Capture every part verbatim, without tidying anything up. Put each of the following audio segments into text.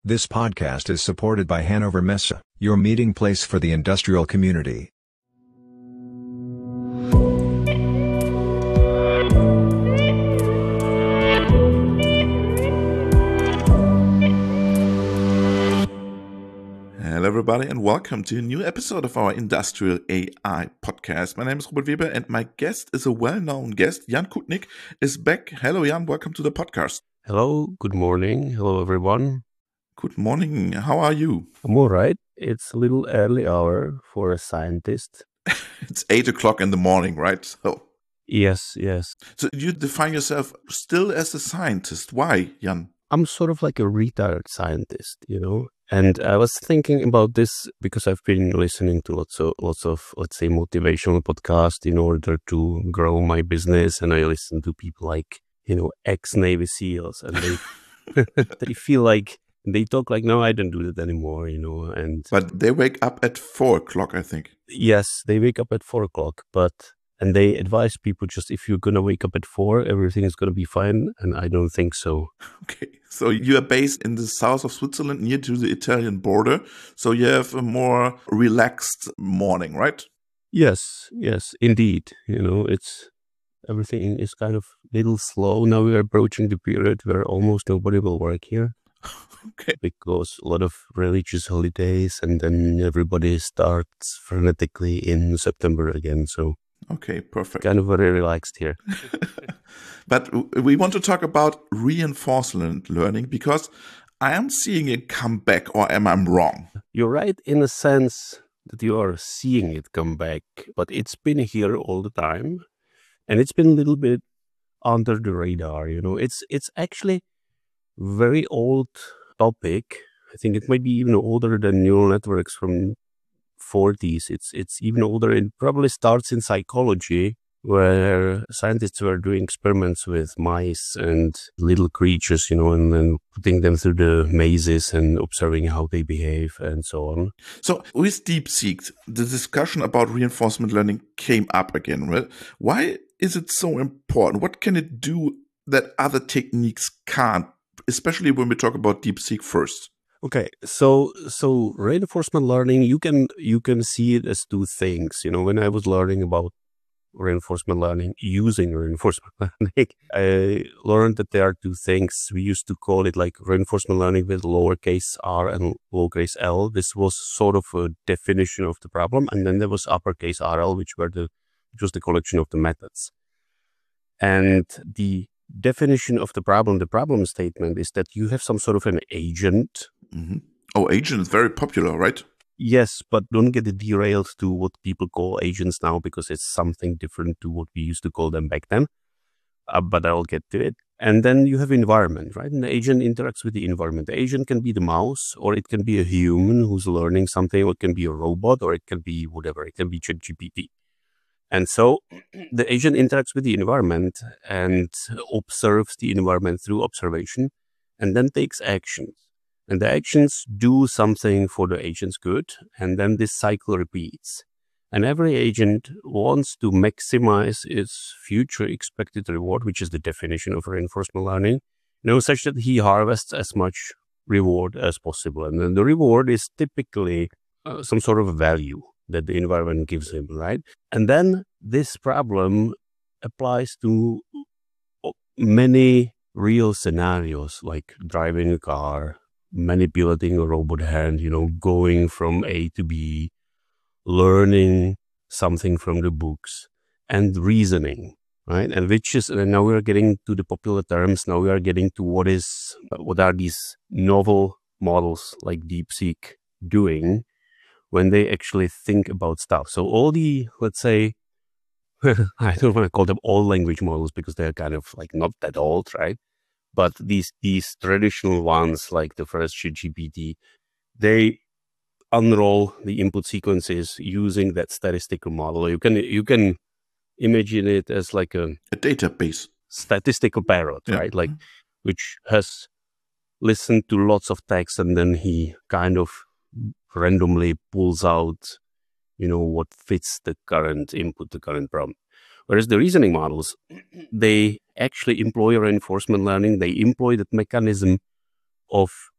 This podcast is supported by Hannover Messe, your meeting place for the industrial community. Hello everybody and welcome to a new episode of our Industrial A I podcast. My name is Robert Weber and my guest is a well-known guest. Jan Kutnik is back. Hello Jan, welcome to the podcast. Hello, good morning. Hello everyone. Good morning. How are you? I'm all right. It's a little early hour for a scientist. It's eight o'clock in the morning, right? So Yes, yes. So you define yourself still as a scientist. Why, Jan? I'm sort of like a retired scientist, you know. And I was thinking about this because I've been listening to lots of, lots of, let's say, motivational podcasts in order to grow my business. And I listen to people like, you know, ex-Navy SEALs, and they they feel like they talk like, no, I don't do that anymore, you know. And But they wake up at four o'clock, I think. yes, they wake up at four o'clock, but and they advise people just if you're gonna wake up at four, everything is gonna be fine. And I don't think so. Okay, so you are based in the south of Switzerland, near to the Italian border. So you have a more relaxed morning, right? Yes, yes, indeed. You know, it's everything is kind of a little slow. Now we are approaching the period where almost nobody will work here. Okay. Because a lot of religious holidays, and then everybody starts frenetically in September again. So Okay, perfect. kind of very relaxed here. But we want to talk about reinforcement learning because I am seeing it come back, or am I wrong? You're right in a sense that you are seeing it come back, but it's been here all the time, and it's been a little bit under the radar. You know, it's it's actually very old topic. I think it might be even older than neural networks from forties. It's it's even older. It probably starts in psychology, where scientists were doing experiments with mice and little creatures, you know, and then putting them through the mazes and observing how they behave and so on. So with DeepSeek, the discussion about reinforcement learning came up again, right? Why is it so important? What can it do that other techniques can't, especially when we talk about DeepSeek first? Okay, so so reinforcement learning, you can you can see it as two things. You know, when I was learning about reinforcement learning, using reinforcement learning, I learned that there are two things. We used to call it like reinforcement learning with lowercase r and lowercase l. This was sort of a definition of the problem, and then there was uppercase R L, which were the which was the collection of the methods. And the definition of the problem, the problem statement, is that you have some sort of an agent. Mm-hmm. Oh, agent is very popular, right? Yes, but don't get it derailed to what people call agents now, because it's something different to what we used to call them back then. Uh, but I'll get to it. And then you have environment, right? And the agent interacts with the environment. The agent can be the mouse, or it can be a human who's learning something, or it can be a robot, or it can be whatever. It can be ChatGPT. And so the agent interacts with the environment and observes the environment through observation, and then takes actions. And the actions do something for the agent's good, and then this cycle repeats. And every agent wants to maximize its future expected reward, which is the definition of reinforcement learning, you know, such that he harvests as much reward as possible. And then the reward is typically uh, some sort of value that the environment gives him, right? And then this problem applies to many real scenarios, like driving a car, manipulating a robot hand, you know, going from A to B, learning something from the books, and reasoning, right? And which is, and now we are getting to the popular terms. Now we are getting to what is, what are these novel models like DeepSeek doing when they actually think about stuff. So all the, let's say, I don't want to call them all language models because they're kind of like not that old, right? But these these traditional ones, like the first ChatGPT, they unroll the input sequences using that statistical model. You can you can imagine it as like a, a database, statistical parrot, yeah. Right? Like which has listened to lots of text, and then he kind of randomly pulls out, you know, what fits the current input, the current problem. Whereas the reasoning models, they actually employ reinforcement learning. They employ that mechanism of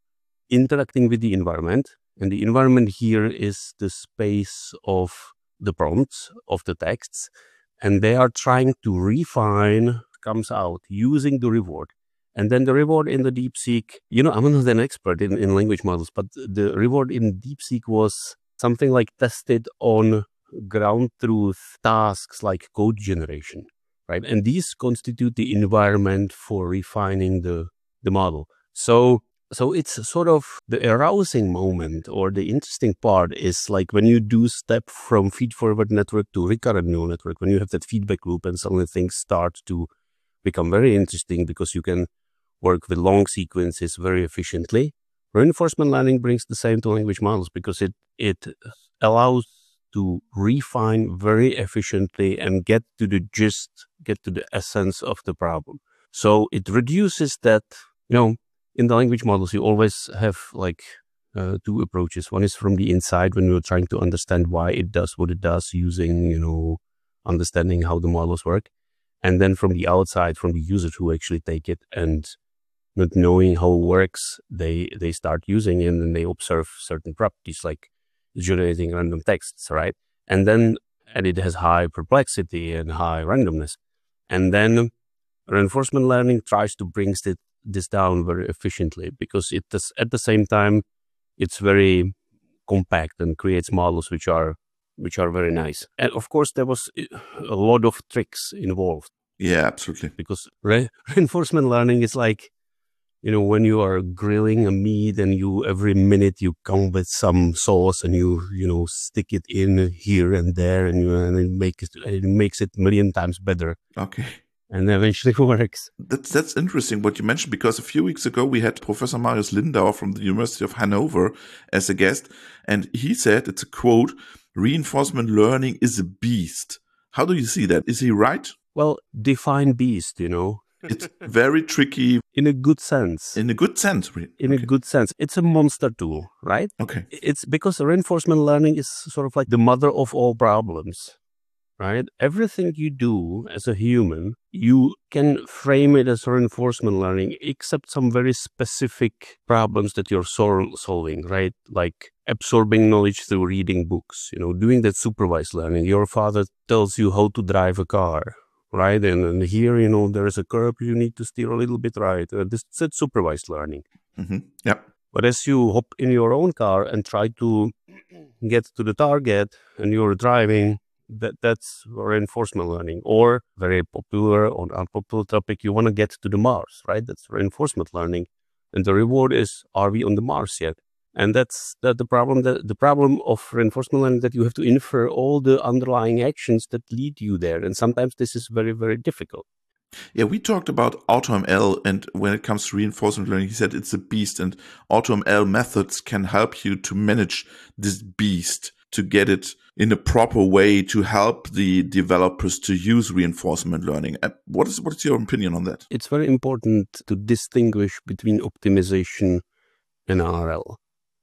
interacting with the environment. And the environment here is the space of the prompts, of the texts. And they are trying to refine, comes out using the reward. And then the reward in the DeepSeek, you know, I'm not an expert in, in language models, but the reward in DeepSeek was something like tested on ground truth tasks like code generation, right? And these constitute the environment for refining the, the model. So, so it's sort of the arousing moment, or the interesting part is like when you do step from feed-forward network to recurrent neural network, when you have that feedback loop and suddenly things start to become very interesting because you can work with long sequences very efficiently. Reinforcement learning brings the same to language models because it, it allows to refine very efficiently and get to the gist, get to the essence of the problem. So it reduces that, you know, in the language models, you always have like uh, two approaches. One is from the inside when you're trying to understand why it does what it does using, you know, understanding how the models work. And then from the outside, from the users who actually take it and not knowing how it works, they, they start using it and then they observe certain properties like generating random texts, right? And then, and it has high perplexity and high randomness. And then reinforcement learning tries to bring it, this down very efficiently because it does, at the same time, it's very compact and creates models which are, which are very nice. And of course, there was a lot of tricks involved. Yeah, absolutely. Because re reinforcement learning is like, you know, when you are grilling a meat and you every minute you come with some sauce and you, you know, stick it in here and there and, you, and it, make it, it makes it a million times better. Okay. And eventually works. That's, that's interesting what you mentioned, because a few weeks ago we had Professor Marius Lindau from the University of Hanover as a guest, and he said, it's a quote, "Reinforcement learning is a beast." How do you see that? Is he right? Well, define beast, you know. It's very tricky. In a good sense. In a good sense. In okay. a good sense. It's a monster tool, right? Okay. It's because reinforcement learning is sort of like the mother of all problems, right? Everything you do as a human, you can frame it as reinforcement learning, except some very specific problems that you're sol solving, right? Like absorbing knowledge through reading books, you know, doing that supervised learning. Your father tells you how to drive a car. Right, and, and here, you know, there is a curb, you need to steer a little bit right. Uh, this is supervised learning. Mm-hmm. Yeah. But as you hop in your own car and try to get to the target and you're driving, that that's reinforcement learning. Or very popular or unpopular topic, you want to get to the Mars, right? That's reinforcement learning. And the reward is, are we on the Mars yet? And that's that the problem that the problem of reinforcement learning, that you have to infer all the underlying actions that lead you there. And sometimes this is very, very difficult. Yeah, we talked about AutoML, and when it comes to reinforcement learning, he said it's a beast, and AutoML methods can help you to manage this beast, to get it in a proper way to help the developers to use reinforcement learning. What is what is your opinion on that? It's very important to distinguish between optimization and R L.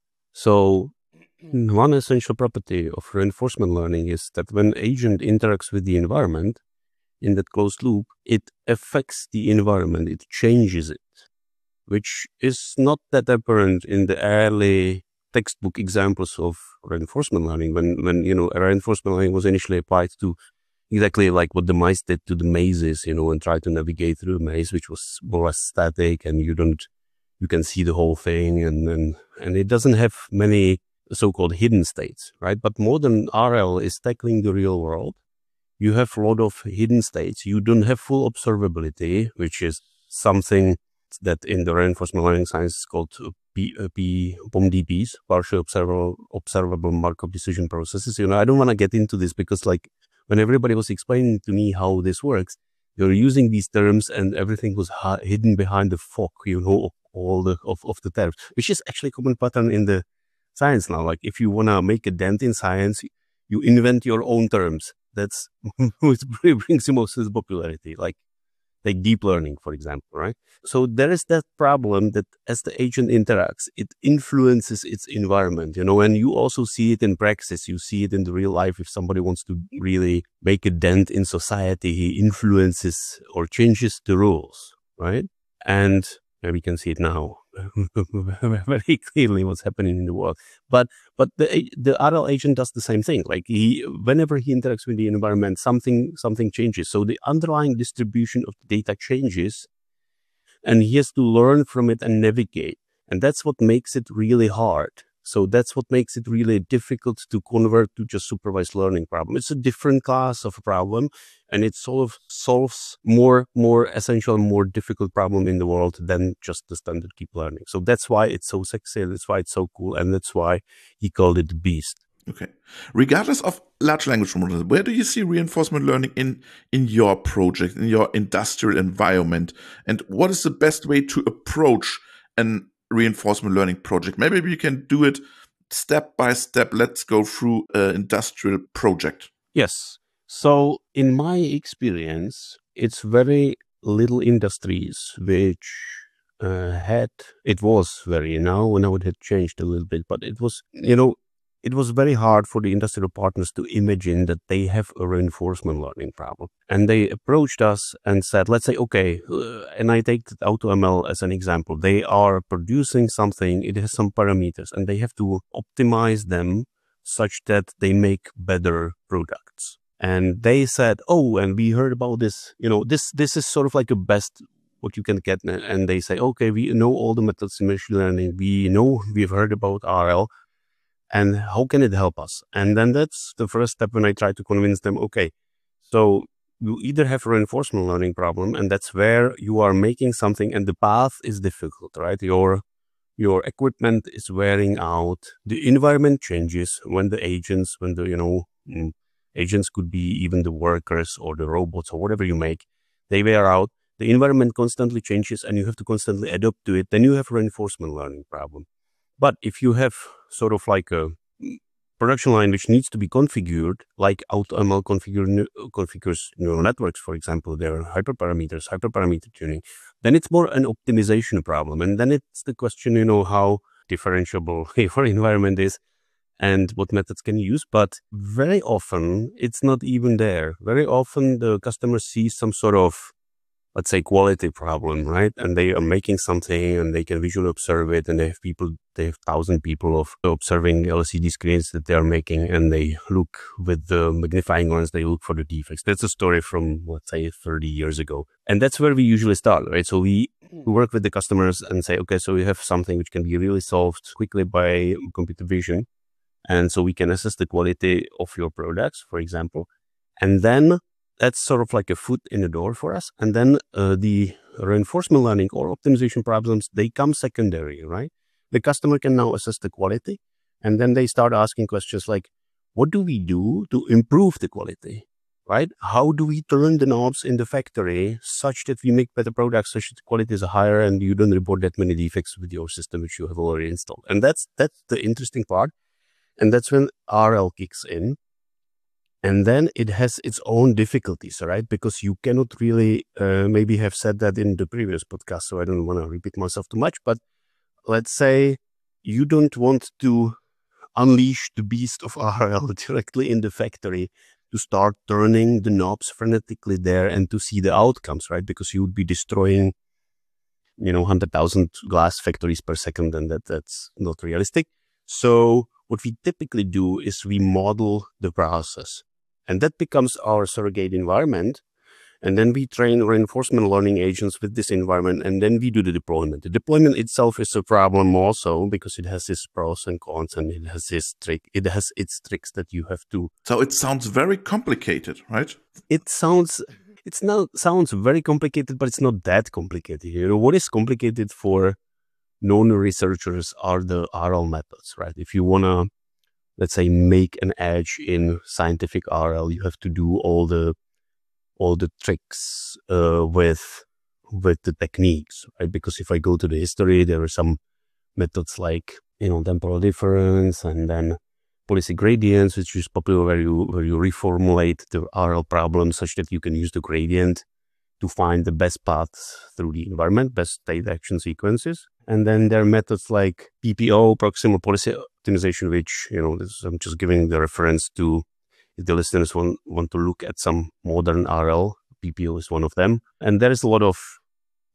So one essential property of reinforcement learning is that when agent interacts with the environment in that closed loop, it affects the environment, it changes it, which is not that apparent in the early textbook examples of reinforcement learning. When, when you know, reinforcement learning was initially applied to exactly like what the mice did to the mazes, you know, and try to navigate through a maze, which was more or less static, and you don't you can see the whole thing, and, and, and it doesn't have many so-called hidden states, right? But modern R L is tackling the real world. You have a lot of hidden states. You don't have full observability, which is something that in the reinforcement learning science is called P, uh, P, P O M D Ps, partially observable, observable Markov decision processes. You know, I don't want to get into this because like when everybody was explaining to me how this works, you're using these terms and everything was hidden behind the fog, you know, all the of, of the terms, which is actually a common pattern in the science now. Like if you want to make a dent in science, you invent your own terms. That's what brings you most of the popularity, like take deep learning, for example, right? So there is that problem that as the agent interacts, it influences its environment, you know, and you also see it in practice. You see it in the real life. If somebody wants to really make a dent in society, he influences or changes the rules, right? And we can see it now very clearly what's happening in the world. But but the the R L agent does the same thing. Like he, whenever he interacts with the environment, something something changes. So the underlying distribution of the data changes, and he has to learn from it and navigate. And that's what makes it really hard. So that's what makes it really difficult to convert to just supervised learning problem. It's a different class of problem, and it sort of solves more, more essential, more difficult problem in the world than just the standard deep learning. So that's why it's so sexy, that's why it's so cool, and that's why he called it the beast. Okay. Regardless of large language models, where do you see reinforcement learning in, in your project, in your industrial environment? And what is the best way to approach an reinforcement learning project? Maybe we can do it step by step. Let's go through an industrial project. Yes. So in my experience, it's very little industries which uh, had, it was very, now, now it had changed a little bit, but it was, you know, it was very hard for the industrial partners to imagine that they have a reinforcement learning problem. And they approached us and said, let's say, okay, uh, and I take AutoML as an example. They are producing something, it has some parameters, and they have to optimize them such that they make better products. And they said, oh, and we heard about this, you know, this, this is sort of like a best what you can get. And they say, okay, we know all the methods in machine learning. We know, we've heard about R L. And how can it help us? And then that's the first step when I try to convince them, okay, so you either have a reinforcement learning problem, and that's where you are making something and the path is difficult, right? Your, your equipment is wearing out, the environment changes when the agents, when the, you know, agents could be even the workers or the robots or whatever you make, they wear out, the environment constantly changes and you have to constantly adapt to it, then you have a reinforcement learning problem. But if you have sort of like a production line which needs to be configured, like AutoML configure, configures neural networks, for example, their hyperparameters, hyperparameter tuning, then it's more an optimization problem. And then it's the question, you know, how differentiable your environment is and what methods can you use. But very often it's not even there. Very often the customer sees some sort of, let's say, quality problem, right? And they are making something and they can visually observe it, and they have people, they have thousand people of observing L C D screens that they are making, and they look with the magnifying lens, they look for the defects. That's a story from, let's say, thirty years ago. And that's where we usually start, right? So we work with the customers and say, okay, so we have something which can be really solved quickly by computer vision. And so we can assess the quality of your products, for example. And then that's sort of like a foot in the door for us. And then uh, the reinforcement learning or optimization problems, they come secondary, right? The customer can now assess the quality. And then they start asking questions like, what do we do to improve the quality, right? How do we turn the knobs in the factory such that we make better products, such that the quality is higher and you don't report that many defects with your system which you have already installed? And that's, that's the interesting part. And that's when R L kicks in. And then it has its own difficulties, right? Because you cannot really, uh, maybe have said that in the previous podcast, so I don't want to repeat myself too much, but let's say you don't want to unleash the beast of R L directly in the factory to start turning the knobs frenetically there and to see the outcomes, right? Because you would be destroying, you know, one hundred thousand glass factories per second, and that, that's not realistic. So what we typically do is we model the process. And that becomes our surrogate environment. And then we train reinforcement learning agents with this environment, and then we do the deployment. The deployment itself is a problem also because it has its pros and cons, and it has this trick. It has its tricks that you have to. So it sounds very complicated, right? It sounds, it's not sounds very complicated, but it's not that complicated. You know, what is complicated for non-researchers are the R L methods, right? If you want to, let's say, make an edge in scientific R L, you have to do all the all the tricks uh, with with the techniques, right? Because if I go to the history, there are some methods like, you know, temporal difference, and then policy gradients, which is popular, where you where you reformulate the R L problem such that you can use the gradient to find the best paths through the environment, best state action sequences. And then there are methods like P P O, proximal policy optimization, which, you know, this, I'm just giving the reference to, if the listeners want, want to look at some modern R L, P P O is one of them. And there is a lot of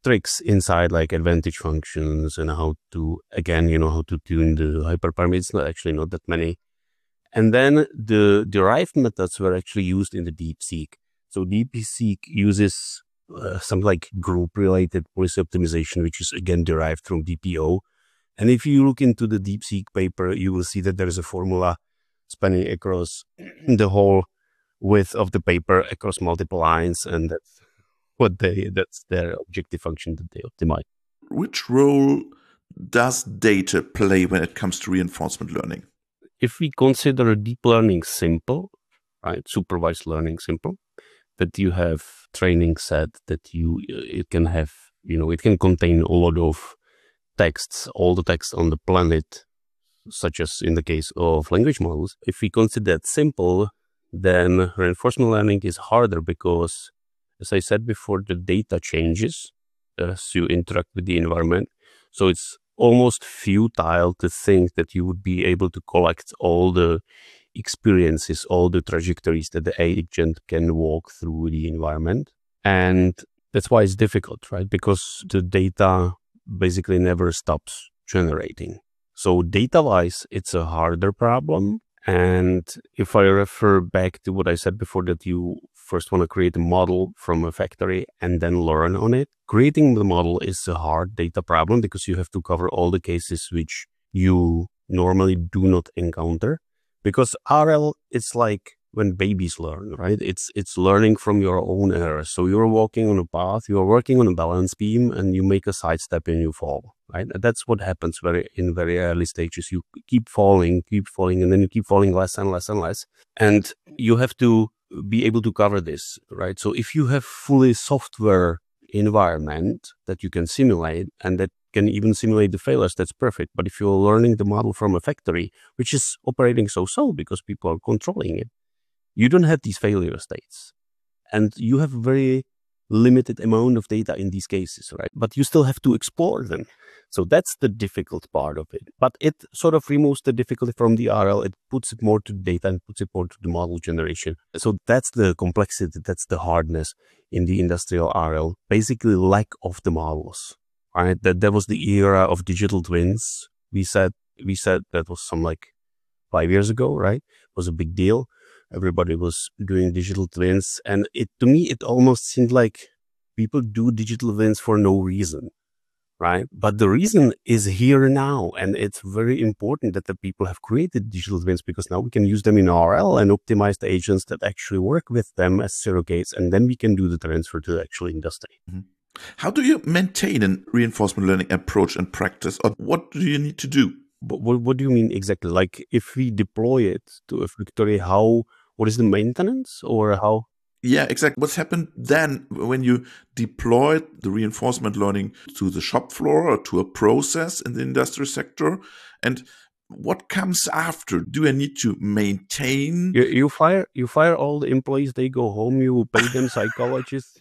tricks inside, like advantage functions and how to, again, you know, how to tune the hyperparameter. It's not actually not that many. And then the derived methods were actually used in the DeepSeek. So DeepSeek uses uh, some like group-related policy optimization, which is again derived from D P O. And if you look into the DeepSeek paper, you will see that there is a formula spanning across the whole width of the paper across multiple lines, and that's what they that's their objective function that they optimize. Which role does data play when it comes to reinforcement learning? If we consider deep learning simple, right, supervised learning simple, that you have training set that you it can have, you know, it can contain a lot of texts, all the text on the planet, such as in the case of language models. If we consider that simple, then reinforcement learning is harder because, as I said before, the data changes as you interact with the environment. So it's almost futile to think that you would be able to collect all the experiences, all the trajectories that the agent can walk through the environment. And that's why it's difficult, right? Because the data basically never stops generating. So data-wise, it's a harder problem. And if I refer back to what I said before, that you first want to create a model from a factory and then learn on it, creating the model is a hard data problem because you have to cover all the cases which you normally do not encounter. Because R L, it's like when babies learn, right? It's it's learning from your own errors. So you're walking on a path, you're working on a balance beam, and you make a sidestep and you fall, right? And that's what happens very in very early stages. You keep falling, keep falling, and then you keep falling less and less and less. And you have to be able to cover this, right? So if you have fully software environment that you can simulate and that can even simulate the failures, that's perfect. But if you're learning the model from a factory, which is operating so-so because people are controlling it, you don't have these failure states. And you have very limited amount of data in these cases, right? But you still have to explore them. So that's the difficult part of it. But it sort of removes the difficulty from the R L. It puts it more to data and puts it more to the model generation. So that's the complexity, that's the hardness in the industrial R L. Basically lack of the models, right? That there was the era of digital twins. We said, we said that was some like five years ago, right? It was a big deal. Everybody was doing digital twins. And it to me, it almost seemed like people do digital twins for no reason, right? But the reason is here now. And it's very important that the people have created digital twins because now we can use them in R L and optimize the agents that actually work with them as surrogates. And then we can do the transfer to the actual industry. Mm-hmm. How do you maintain a reinforcement learning approach and practice? Or what do you need to do? But what, what do you mean exactly? Like if we deploy it to a factory, how, what is the maintenance or how? Yeah, exactly. What's happened then when you deployed the reinforcement learning to the shop floor or to a process in the industrial sector? And what comes after? Do I need to maintain? You, you fire you fire all the employees, they go home, you pay them psychologists?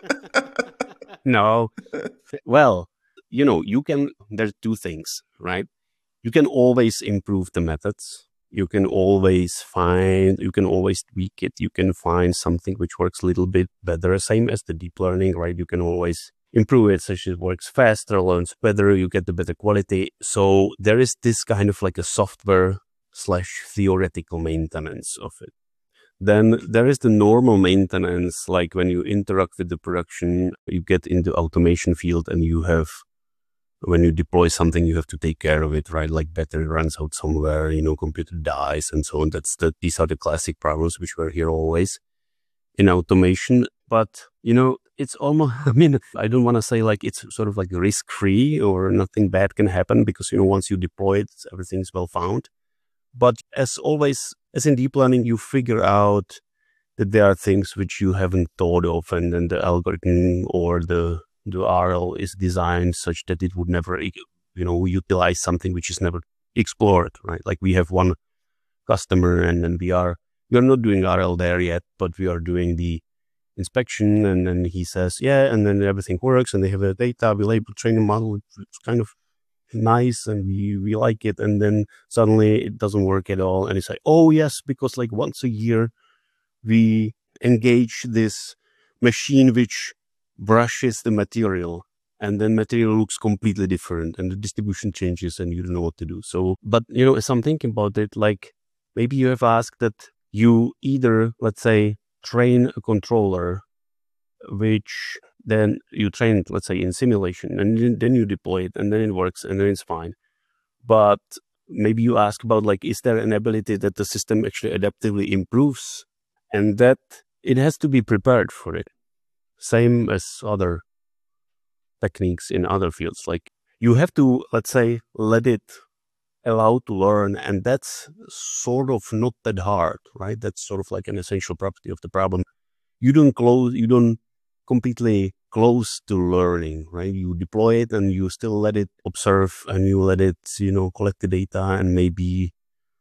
No. Well, you know, you can, there's two things, right? You can always improve the methods. You can always find, you can always tweak it. You can find something which works a little bit better, same as the deep learning, right? You can always improve it, such as it works faster, learns better, you get the better quality. So there is this kind of like a software slash theoretical maintenance of it. Then there is the normal maintenance, like when you interact with the production, you get in the automation field and you have, when you deploy something, you have to take care of it, right? Like battery runs out somewhere, you know, computer dies and so on. That's the, these are the classic problems which were here always in automation. But, you know, it's almost, I mean, I don't want to say like it's sort of like risk-free or nothing bad can happen because, you know, once you deploy it, everything's well found. But as always, as in deep learning, you figure out that there are things which you haven't thought of, and then the algorithm or the the R L is designed such that it would never, you know, utilize something which is never explored, right? Like we have one customer, and then we are we are not doing R L there yet, but we are doing the inspection, and then he says, yeah, and then everything works, and they have the data, we label training model, it's kind of nice and we, we like it, and then suddenly it doesn't work at all, and it's like, oh yes, because like once a year we engage this machine which brushes the material, and then material looks completely different and the distribution changes and you don't know what to do. So, but you know, as I'm thinking about it, like maybe you have asked that you either, let's say, train a controller, which then you train it, let's say, in simulation, and then you deploy it, and then it works, and then it's fine. But maybe you ask about, like, is there an ability that the system actually adaptively improves, and that it has to be prepared for it. Same as other techniques in other fields. Like, you have to, let's say, let it allow to learn, and that's sort of not that hard, right? That's sort of like an essential property of the problem. You don't close, you don't completely close to learning, right? You deploy it and you still let it observe, and you let it, you know, collect the data and maybe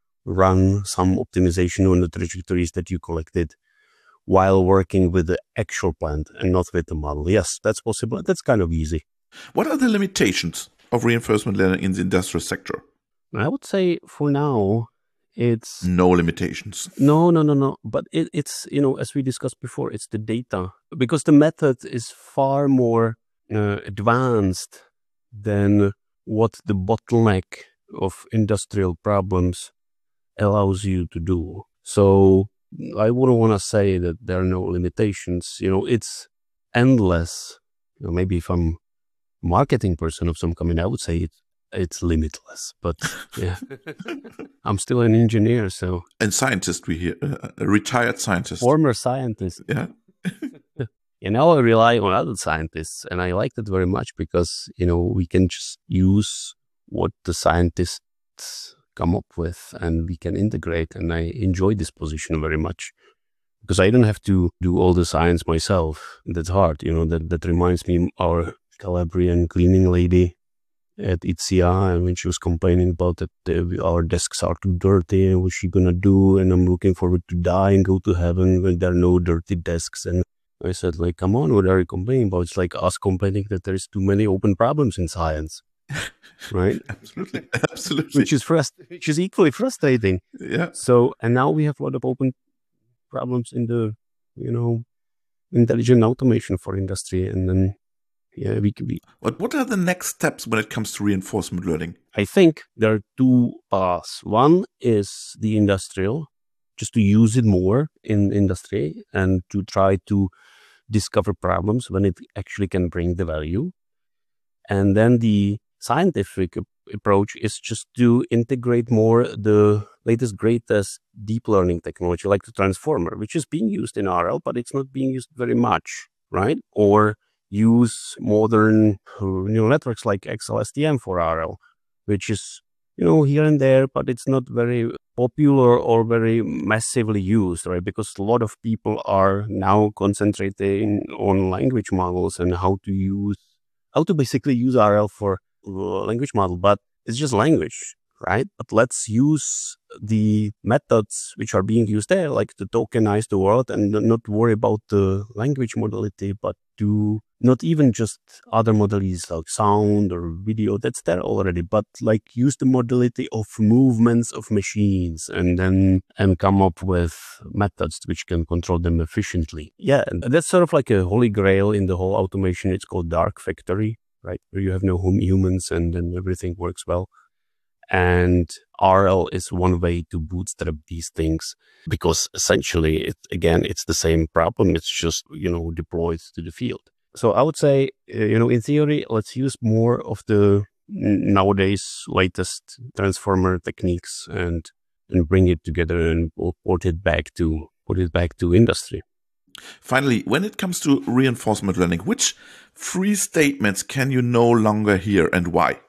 run some optimization on the trajectories that you collected while working with the actual plant and not with the model. Yes, that's possible. That's kind of easy. What are the limitations of reinforcement learning in the industrial sector? I would say for now, it's... No limitations. No, no, no, no. But it, it's, you know, as we discussed before, it's the data. Because the method is far more uh, advanced than what the bottleneck of industrial problems allows you to do. So I wouldn't want to say that there are no limitations. You know, it's endless. You know, maybe if I'm a marketing person of some kind, I would say it's it's limitless. But yeah, I'm still an engineer, so. And scientist, we hear, uh, a retired scientist. Former scientist. Yeah. You know, I rely on other scientists, and I like that very much because, you know, we can just use what the scientists come up with and we can integrate, and I enjoy this position very much because I don't have to do all the science myself. That's hard, you know. That, that reminds me our Calabrian cleaning lady at I T S I A, and when she was complaining about that uh, our desks are too dirty and what's she gonna do, and I'm looking forward to die and go to heaven when there are no dirty desks. And I said, like, come on, what are you complaining about? It's like us complaining that there's too many open problems in science. Right? Absolutely. Absolutely. Which is frust- which is equally frustrating. Yeah. So, and now we have a lot of open problems in the, you know, intelligent automation for industry. And then, yeah, we could be. But what are the next steps when it comes to reinforcement learning? I think there are two paths. One is the industrial, just to use it more in industry and to try to discover problems when it actually can bring the value. And then the scientific approach is just to integrate more the latest, greatest deep learning technology, like the transformer, which is being used in R L, but it's not being used very much, right? Or use modern neural networks like X L S T M for R L, which is, you know, here and there, but it's not very popular or very massively used, right? Because a lot of people are now concentrating on language models and how to use, how to basically use R L for language model, but it's just language, right? But let's use the methods which are being used there, like to tokenize the world and not worry about the language modality, but to not even just other modalities like sound or video, that's there already, but like use the modality of movements of machines and then and come up with methods which can control them efficiently. Yeah, and that's sort of like a holy grail in the whole automation. It's called dark factory, right? Where you have no humans and then everything works well. And R L is one way to bootstrap these things because essentially, it, again, it's the same problem. It's just, you know, deployed to the field. So I would say, you know, in theory, let's use more of the nowadays latest transformer techniques and and bring it together and port it back to put it back to industry. Finally, when it comes to reinforcement learning, which three statements can you no longer hear and why?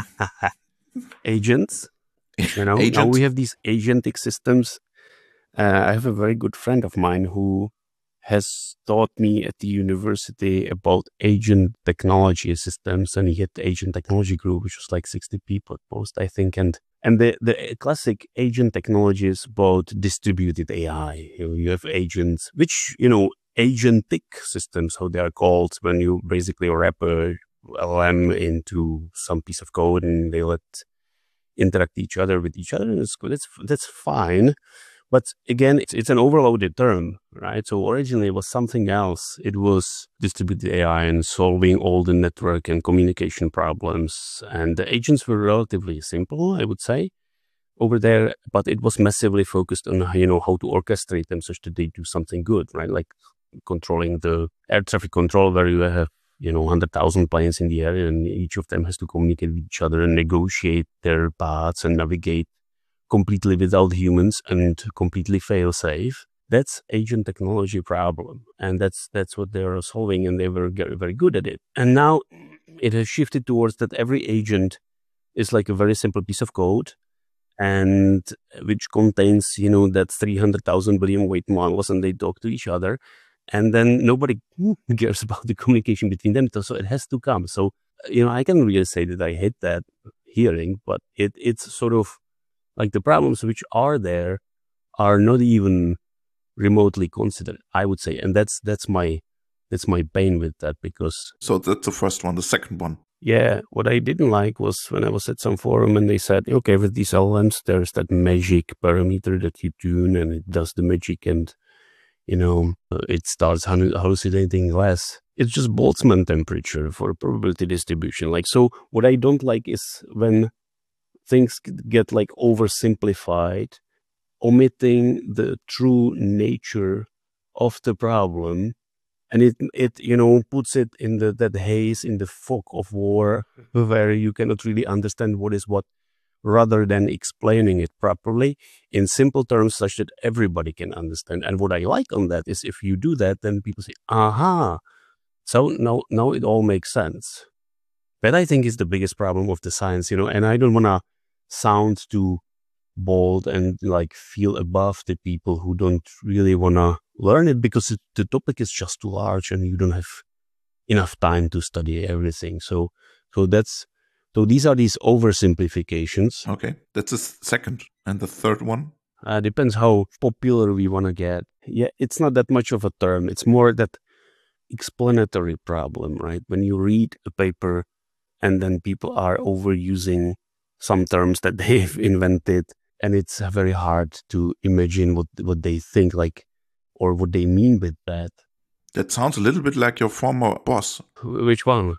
Agents. You know, Agent. now we have these agentic systems. Uh, I have a very good friend of mine who has taught me at the university about agent technology systems, and he had the agent technology group, which was like sixty people at most, I think. And and the, the classic agent technology is about distributed A I. You know, you have agents, which, you know, agentic systems, how they are called, when you basically wrap a L L M into some piece of code and they let interact each other with each other. It's good. That's, that's fine. But again, it's, it's an overloaded term, right? So originally it was something else. It was distributed A I and solving all the network and communication problems. And the agents were relatively simple, I would say, over there, but it was massively focused on, you know, how to orchestrate them such that they do something good, right? Like controlling the air traffic control, where you have, you know, one hundred thousand planes in the air, and each of them has to communicate with each other and negotiate their paths and navigate completely without humans and completely fail safe. That's agent technology problem. And that's that's what they are solving, and they were very good at it. And now it has shifted towards that every agent is like a very simple piece of code, and which contains, you know, that three hundred thousand billion weight models, and they talk to each other. And then nobody cares about the communication between them. So it has to come. So, you know, I can really say that I hate that hearing, but it it's sort of like the problems which are there are not even remotely considered, I would say. And that's that's my that's my pain with that, because... So that's the first one. The second one. Yeah, what I didn't like was when I was at some forum and they said, okay, with these L L Ms, there's that magic parameter that you tune and it does the magic, and, you know, it starts hallucinating less. It's just Boltzmann temperature for probability distribution. Like, so what I don't like is when things get like oversimplified, omitting the true nature of the problem. And it, it, you know, puts it in the, that haze, in the fog of war, where you cannot really understand what is what, rather than explaining it properly in simple terms such that everybody can understand. And what I like on that is if you do that, then people say, aha, so now, now it all makes sense. That, I think, is the biggest problem of the science, you know, and I don't want to sound too bold and like feel above the people who don't really want to learn it, because it, the topic is just too large and you don't have enough time to study everything. So, so that's, so these are these oversimplifications. Okay, that's the second. And the third one? Uh, depends how popular we want to get. Yeah, it's not that much of a term. It's more that explanatory problem, right? When you read a paper and then people are overusing some terms that they've invented, and it's very hard to imagine what what they think, like, or what they mean with that. That sounds a little bit like your former boss. Which one?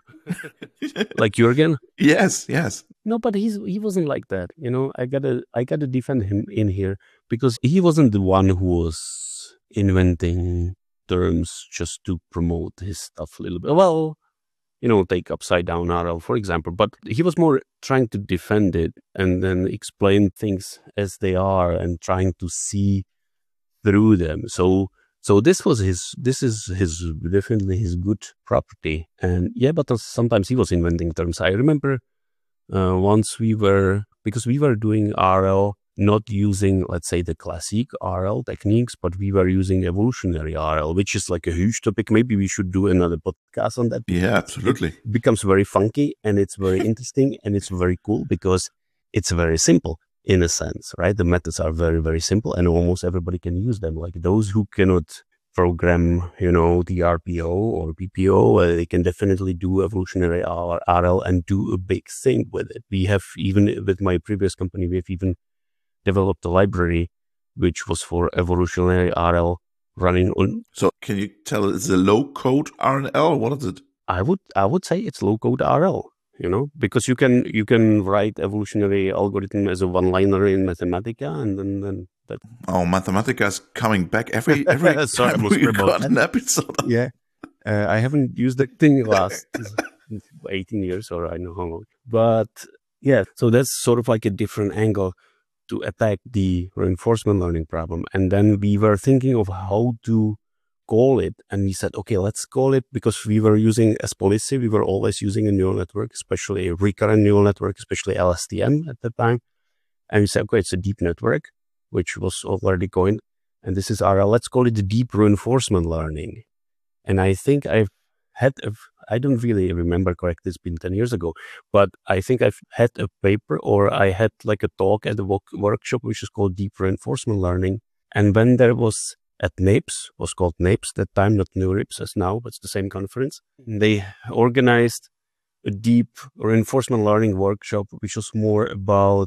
Like Jürgen? Yes, yes. No, but he's he wasn't like that. You know, I gotta I gotta defend him in here, because he wasn't the one who was inventing terms just to promote his stuff a little bit. Well, you know, take upside down R L, for example, but he was more trying to defend it and then explain things as they are and trying to see through them. So, so this was his, this is his, definitely his good property. And yeah, but sometimes he was inventing terms. I remember uh, once we were, because we were doing R L, not using, let's say, the classic R L techniques, but we were using evolutionary R L, which is like a huge topic. Maybe we should do another podcast on that. Yeah, absolutely. It becomes very funky and it's very interesting and it's very cool because it's very simple in a sense, right? The methods are very, very simple and almost everybody can use them. Like those who cannot program, you know, the R P O or P P O, uh, they can definitely do evolutionary R L and do a big thing with it. We have, even with my previous company, we have even developed a library which was for evolutionary R L running on. So can you tell it's a low code R L? What is it? I would I would say it's low code R L, you know, because you can you can write evolutionary algorithm as a one liner in Mathematica, and then, then that. Oh, Mathematica is coming back every every Sorry, time we got an episode. Yeah, uh, I haven't used that thing last eighteen years, or I know how long. But yeah, so that's sort of like a different angle to attack the reinforcement learning problem. And then we were thinking of how to call it. And we said, okay, let's call it, because we were using, as policy, we were always using a neural network, especially a recurrent neural network, especially L S T M at the time. And we said, okay, it's a deep network, which was already coined. And this is R L. Let's call it the deep reinforcement learning. And I think I've had, a, I don't really remember correctly, it's been ten years ago, but I think I've had a paper or I had like a talk at a workshop, which is called Deep Reinforcement Learning. And when there was at NAIPS, was called NAIPS that time, not NeurIPS as now, but it's the same conference. They organized a deep reinforcement learning workshop, which was more about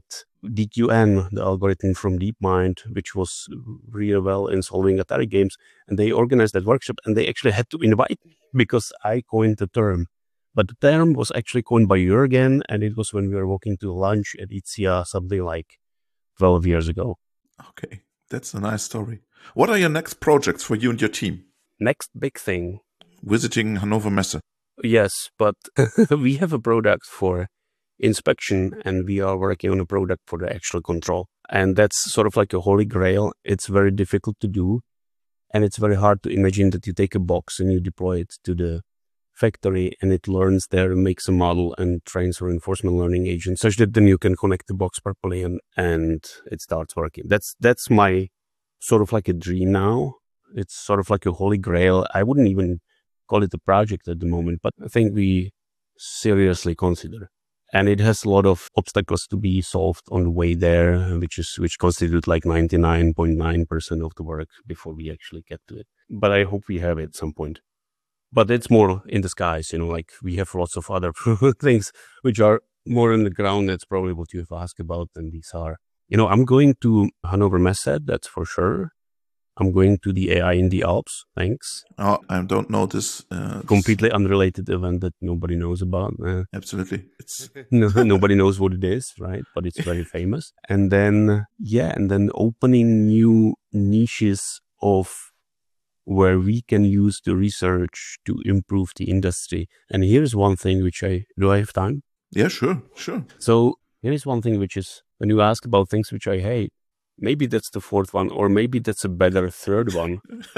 D Q N, the algorithm from DeepMind, which was really well in solving Atari games. And they organized that workshop, and they actually had to invite me because I coined the term. But the term was actually coined by Jürgen, and it was when we were walking to lunch at I T S I A something like twelve years ago. Okay, that's a nice story. What are your next projects for you and your team? Next big thing. Visiting Hannover Messe. Yes, but we have a product for inspection, and we are working on a product for the actual control. And that's sort of like a holy grail. It's very difficult to do. And it's very hard to imagine that you take a box and you deploy it to the factory and it learns there and makes a model and trains a reinforcement learning agent such that then you can connect the box properly and, and it starts working. That's, that's my sort of like a dream now. It's sort of like a holy grail. I wouldn't even call it a project at the moment, but I think we seriously consider. And it has a lot of obstacles to be solved on the way there, which is which constitute like ninety-nine point nine percent of the work before we actually get to it. But I hope we have it at some point. But it's more in the skies, you know, like we have lots of other things which are more on the ground. That's probably what you have asked about. And these are, you know, I'm going to Hannover Messe, that's for sure. I'm going to the A I in the Alps, thanks. Oh, I don't know this. Uh, Completely unrelated event that nobody knows about. Uh, absolutely. It's no, nobody knows what it is, right? But it's very famous. And then, yeah, and then opening new niches of where we can use the research to improve the industry. And here's one thing which I, do I have time? Yeah, sure, sure. So here is one thing which is, when you ask about things which I hate, maybe that's the fourth one, or maybe that's a better third one.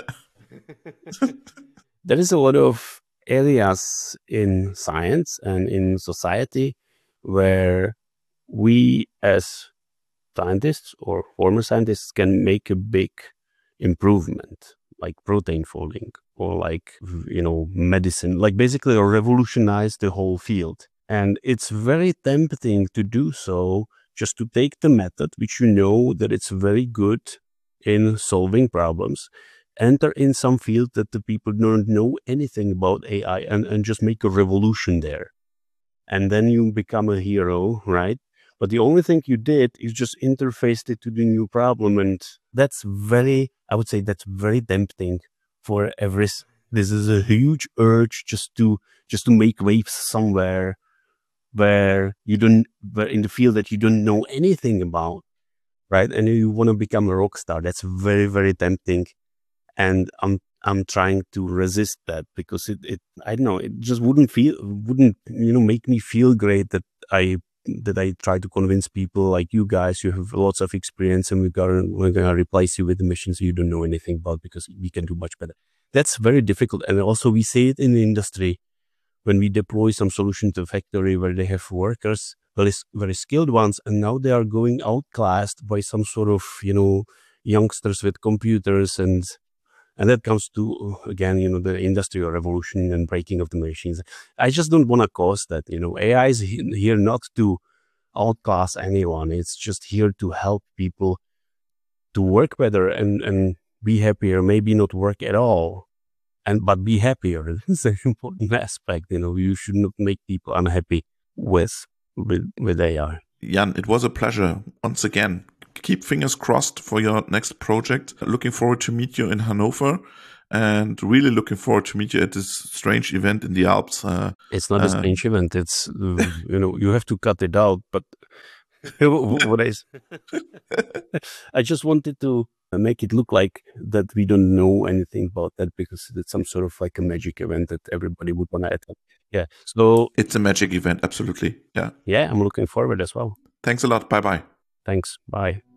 There is a lot of areas in science and in society where we as scientists or former scientists can make a big improvement, like protein folding or like, you know, medicine, like basically revolutionize the whole field. And it's very tempting to do so, just to take the method, which you know that it's very good in solving problems, enter in some field that the people don't know anything about A I and, and just make a revolution there. And then you become a hero, right? But the only thing you did is just interfaced it to the new problem. And that's very, I would say that's very tempting for every, this is a huge urge just to, just to make waves somewhere where you don't, where in the field that you don't know anything about, right? And you want to become a rock star. That's very, very tempting. And I'm, I'm trying to resist that because it, it, I don't know, it just wouldn't feel, wouldn't, you know, make me feel great that I, that I try to convince people like you guys, you have lots of experience and we're going we're going to replace you with the machines you don't know anything about because we can do much better. That's very difficult. And also we see it in the industry. When we deploy some solution to a factory where they have workers, very, very skilled ones, and now they are going outclassed by some sort of, you know, youngsters with computers, and and that comes to, again, you know, the industrial revolution and breaking of the machines. I just don't want to cause that, you know. A I is here not to outclass anyone. It's just here to help people to work better and, and be happier, maybe not work at all. And but be happier. It's an important aspect. You know, you should not make people unhappy with with with A I. Jan, it was a pleasure once again. Keep fingers crossed for your next project. Looking forward to meet you in Hanover, and really looking forward to meet you at this strange event in the Alps. Uh, it's not uh, a strange event. It's uh, you know, you have to cut it out. But what I I just wanted to make it look like that we don't know anything about that because it's some sort of like a magic event that everybody would want to attend. Yeah. So it's a magic event. Absolutely. Yeah. Yeah. I'm looking forward as well. Thanks a lot. Bye-bye. Thanks. Bye.